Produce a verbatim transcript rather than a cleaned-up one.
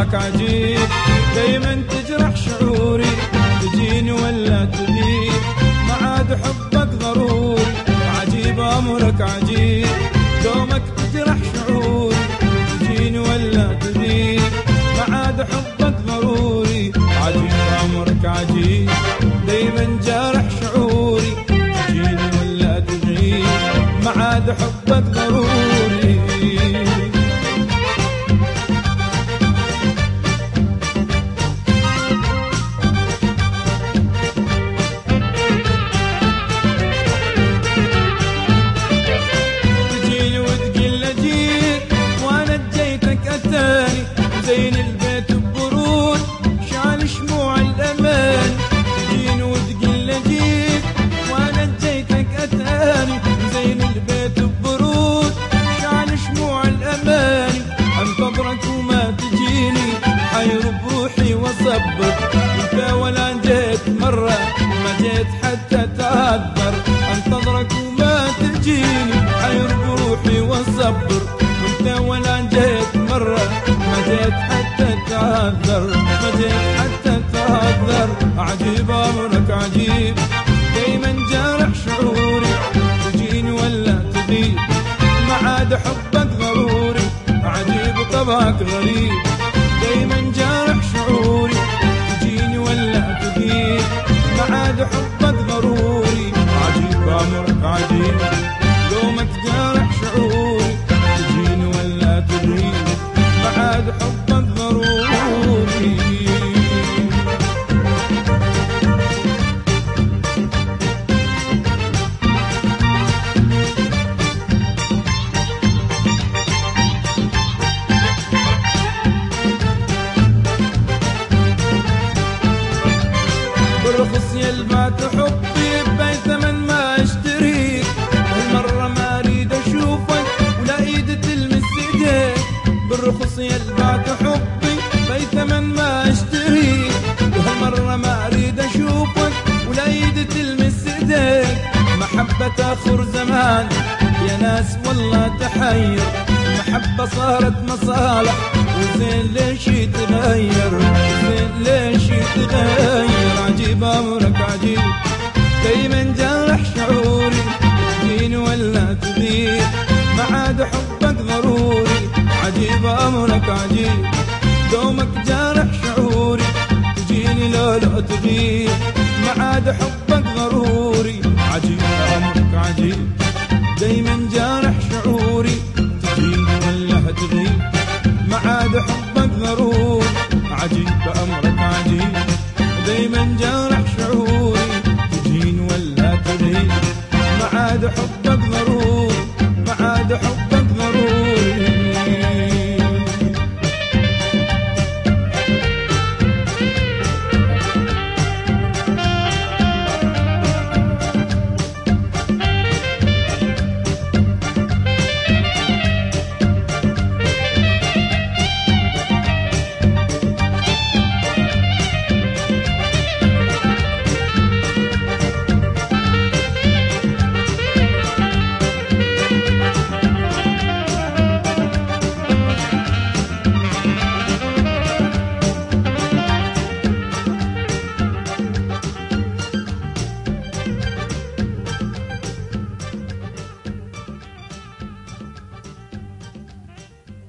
امرك عجيب، دايما تجرح شعوري، تجيني ولا تغيب، ما عاد حبك ضروري، عجيب امرك عجيب، دومك تجرح شعوري، تجيني ولا تغيب، ما عاد حبك ضروري، عجيب امرك عجيب، دايما جارح شعوري، تجيني ولا تغيب، ما عاد حبك ضروري. زين البيت ببرود شال شموع الأمان، تجين وتقل جيت وانا جيتك اتاني، زين البيت ببرود شال شموع الأمان، انتظرك وما تجيني حير بروحي واصبر، انت ولا جيت مرة ما جيت حتى تعذر، انتظرك وما تجيني حير بروحي واصبر، انت ولا جيت مرة ما جيت حتى تعذر، ما جيت حتى تعذر، عجيب امرك عجيب، دايما جارح شعوري، تجيني ولا تغيب، ما عاد حبك ضروري، عجيب طبعك غريب، دايما جارح شعوري، تجيني ولا تغيب، ما عاد حبك ضروري، عجيب امرك عجيب، دومك جارح شعوري، تجيني ولا تغيب، ما عاد حبك ضروري. بالرخص يلبعت حبي ببيت ثمن ما اشتريك، هالمرة ما اريد اشوفك ولا ايد تلمس ايديك، بالرخص يلبعت حبي ببيت ثمن ما اشتريك، وهالمرة ما اريد اشوفك ولا ايد تلمس ايديك، محبة اخر زمان يا ناس والله تحير، المحبة صارت مصالح وزين ليش يتغير، وزين ليش يتغير، عجيب امرك عجيب، دايما جارح شعوري، تجيني ولا تغيب، ما عاد حبك ضروري، عجيب امرك عجيب، دومك جارح شعوري، تجيني لو لا تغيب، ما عاد حبك